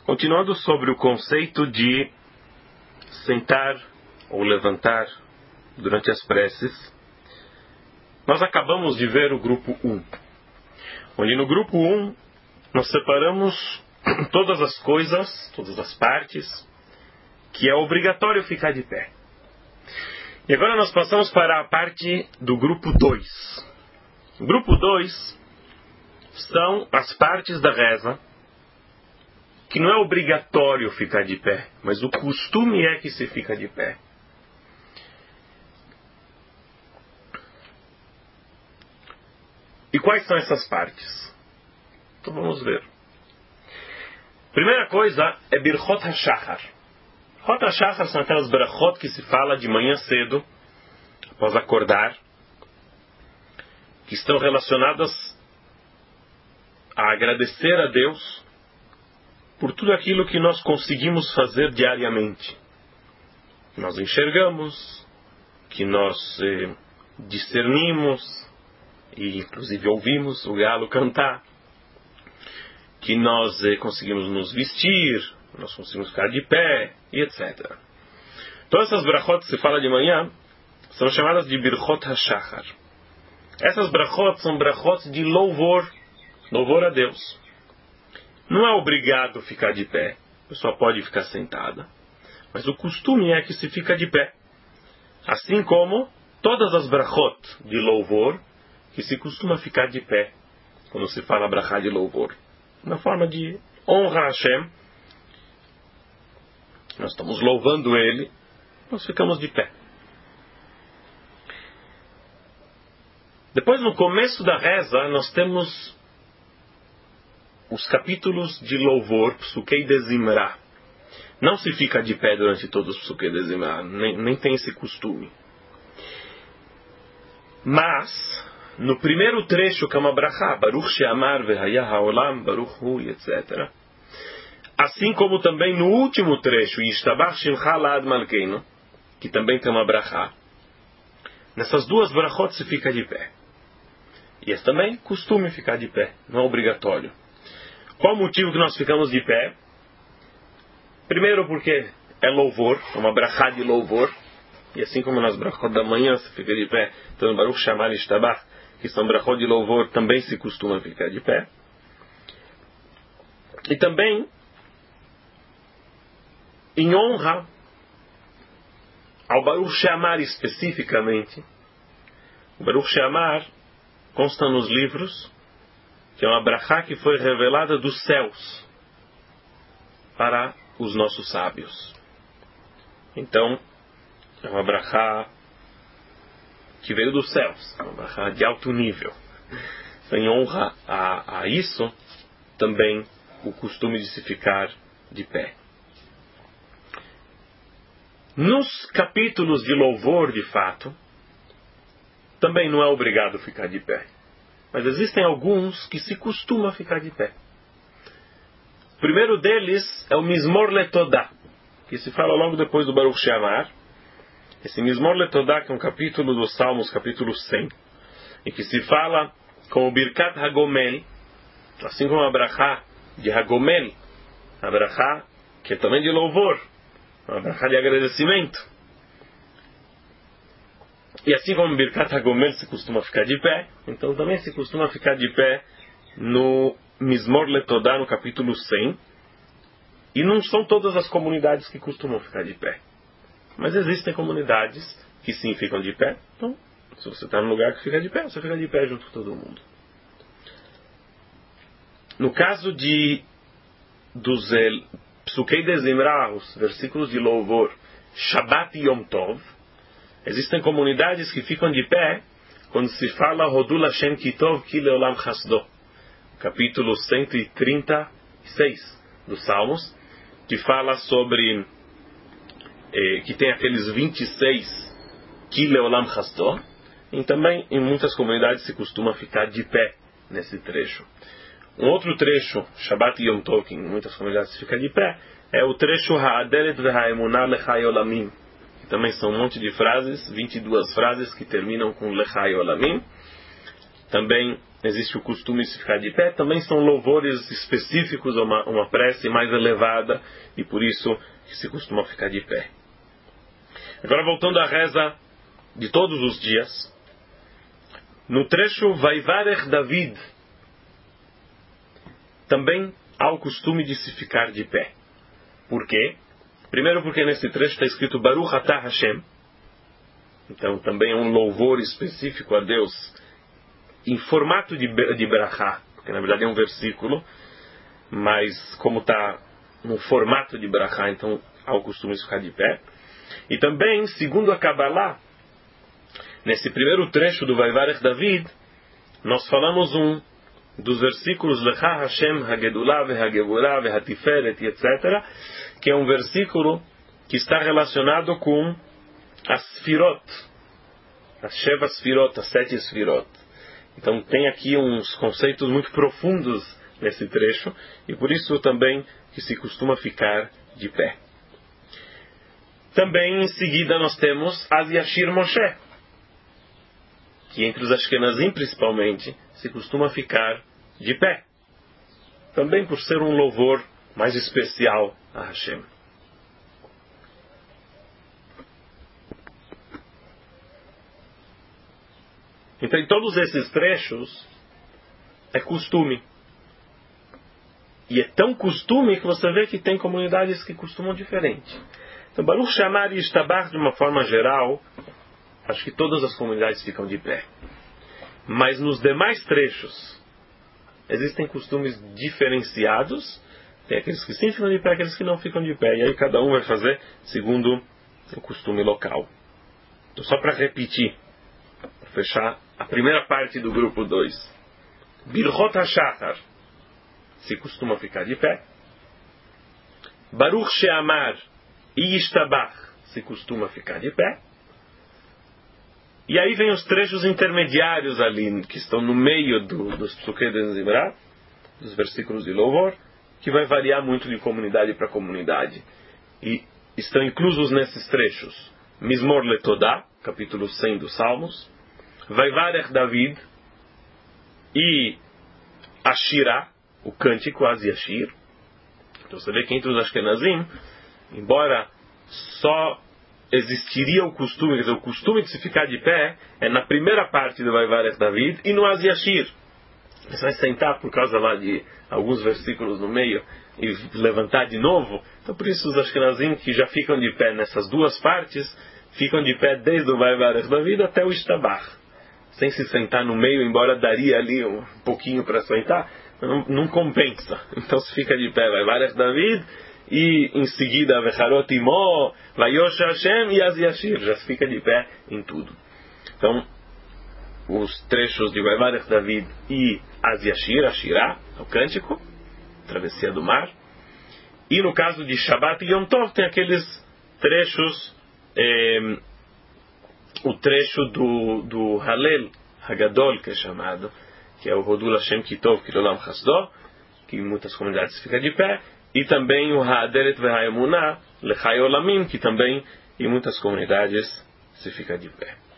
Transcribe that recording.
Continuando sobre o conceito de sentar ou levantar durante as preces, nós acabamos de ver o grupo 1, onde no grupo 1 nós separamos todas as coisas, todas as partes, que é obrigatório ficar de pé. E agora nós passamos para a parte do grupo 2. O grupo 2 são as partes da reza que não é obrigatório ficar de pé, mas o costume é que se fica de pé. E quais são essas partes? Então vamos ver. Primeira coisa é Birchot HaShachar. Birchot HaShachar são aquelas brachot que se fala de manhã cedo, após acordar, que estão relacionadas a agradecer a Deus por tudo aquilo que nós conseguimos fazer diariamente. Que nós enxergamos, que nós discernimos, e inclusive ouvimos o galo cantar, que nós conseguimos nos vestir, nós conseguimos ficar de pé, e etc. Todas essas brachot que se fala de manhã são chamadas de Birchot HaShachar. Essas brachot são brachot de louvor a Deus. Não é obrigado ficar de pé. A pessoa pode ficar sentada. Mas o costume é que se fica de pé. Assim como todas as brachot de louvor, que se costuma ficar de pé, quando se fala brachá de louvor. Na forma de honra a Hashem, nós estamos louvando Ele, nós ficamos de pé. Depois, no começo da reza, nós temos os capítulos de louvor, Psukei de Zimra. Não se fica de pé durante todos os Psukei de Zimra, nem tem esse costume. Mas, no primeiro trecho, que é uma brachá, Baruch She'amar Vehaya Ha'olam, Baruch Hu, etc. Assim como também no último trecho, Yishtabach Shimcha La'ad Malkeinu, que também tem uma brachá. Nessas duas brachot se fica de pé. E esse também costume ficar de pé, não é obrigatório. Qual o motivo que nós ficamos de pé? Primeiro porque é louvor, é uma brachá de louvor. E assim como nas brachot da manhã se fica de pé, então no Baruch She'amar Yishtabach, que são brachot de louvor, também se costuma ficar de pé. E também em honra ao Baruch She'amar especificamente. O Baruch She'amar consta nos livros que é uma brachá que foi revelada dos céus para os nossos sábios. Então, é uma brachá que veio dos céus, uma brachá de alto nível. Então, em honra a isso, também o costume de se ficar de pé. Nos capítulos de louvor, de fato, também não é obrigado ficar de pé. Mas existem alguns que se costuma ficar de pé. O primeiro deles é o Mizmor Letodá, que se fala logo depois do Baruch She'amar. Esse Mizmor Letodá, que é um capítulo dos Salmos, capítulo 100, em que se fala com o Birkat Hagomel, assim como a brachá de Hagomel, a brachá que é também de louvor, uma brachá de agradecimento. E assim como Birkat HaGomel se costuma ficar de pé, então também se costuma ficar de pé no Mizmor Letodá, no capítulo 100. E não são todas as comunidades que costumam ficar de pé. Mas existem comunidades que sim ficam de pé. Então, se você está num lugar que fica de pé, você fica de pé junto com todo mundo. No caso dos Psukei de Zimra, os versículos de louvor, Shabbat e Yom Tov, existem comunidades que ficam de pé quando se fala Hodul Hashem Kitov Ki Leolam Chasdo, capítulo 136 dos Salmos, que fala sobre que tem aqueles 26 Ki Leolam Chasdo, e também em muitas comunidades se costuma ficar de pé nesse trecho. Um outro trecho, Shabbat e Yom Tov, que em muitas comunidades se fica de pé, é o trecho Ha'aderet Ve'ha'emunah Lechai Olamim. Também são um monte de frases, 22 frases que terminam com Lechai Olamim. também existe o costume de se ficar de pé. Também são louvores específicos, uma prece mais elevada, e por isso que se costuma ficar de pé. Agora voltando à reza de todos os dias, no trecho Vaivarech David, também há o costume de se ficar de pé. Por quê? Primeiro porque nesse trecho está escrito Baruch Atah Hashem. Então também é um louvor específico a Deus, em formato de brachá, porque na verdade é um versículo, mas como está no formato de brachá, então há o costume de ficar de pé. E também, segundo a Kabbalah, nesse primeiro trecho do Vaivarech David, nós falamos dos versículos Lecha Hashem Hagedullah Vehagevorah Vehatiferet, etc., que é um versículo que está relacionado com as Sfirot, as Sheva Sfirot, as 7 Sfirot. Então tem aqui uns conceitos muito profundos nesse trecho, e por isso também que se costuma ficar de pé. Também em seguida nós temos As Yashir Moshe, que entre os Ashkenazim principalmente se costuma ficar de pé, também por ser um louvor mais especial a Hashem. Então em todos esses trechos é costume. E é tão costume que você vê que tem comunidades que costumam diferente. Então Baruch She'amar Yishtabach, de uma forma geral, acho que todas as comunidades ficam de pé. Mas nos demais trechos existem costumes diferenciados. Tem aqueles que sim ficam de pé, aqueles que não ficam de pé. E aí cada um vai fazer segundo o costume local. Então só para repetir, para fechar a primeira parte do grupo 2. Birchot HaShachar se costuma ficar de pé. Baruch She'amar Yishtabach se costuma ficar de pé. E aí vem os trechos intermediários ali, que estão no meio dos Psukei de Zimra, dos versículos de louvor, que vai variar muito de comunidade para comunidade. E estão inclusos nesses trechos Mizmor Letodá, capítulo 100 dos Salmos, Vaivarech David e Ashirá, o cântico Az Yashir. Então você vê que entre os Ashkenazim, embora só existiria o costume, quer dizer, o costume de se ficar de pé é na primeira parte do Vaivarech David e no Az Yashir. Você vai sentar por causa lá de alguns versículos no meio e levantar de novo. Então por isso os Ashkenazim que já ficam de pé nessas duas partes, ficam de pé desde o Vaivarech David até o Ishtabach, sem se sentar no meio, embora daria ali um pouquinho para sentar, não compensa. Então se fica de pé Vaivarech David e em seguida Vecharot Imo, Vayosh Hashem e Az Yashir, já se fica de pé em tudo. Então os trechos de Vaivarech David e Az Yashir, Ashirá, o cântico, travessia do mar. E no caso de Shabbat e Yom Tov tem aqueles trechos, o trecho do Halel Hagadol, que é chamado, que é o Hodul Hashem Kitov Kilolam Chasdo, que em muitas comunidades fica de pé, e também o Ha'aderet Ve'ha'emunah Lechai Olamim, que também em muitas comunidades se fica de pé.